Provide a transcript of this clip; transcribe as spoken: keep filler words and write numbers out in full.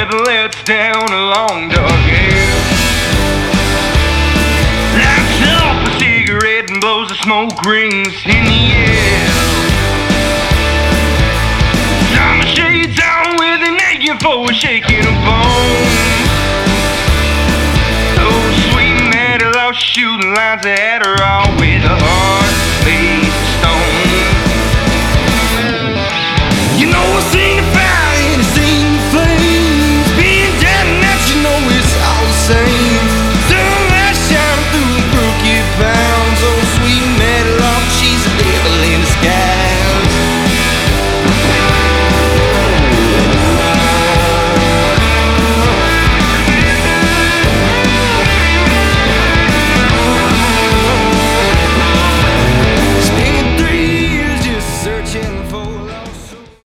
headlights down a long dark hill. Lights up a cigarette and blows the smoke rings in the air. Time the shades on with an aching for shaking a bone. Oh, sweet Maddie lost shooting lines of Adderall.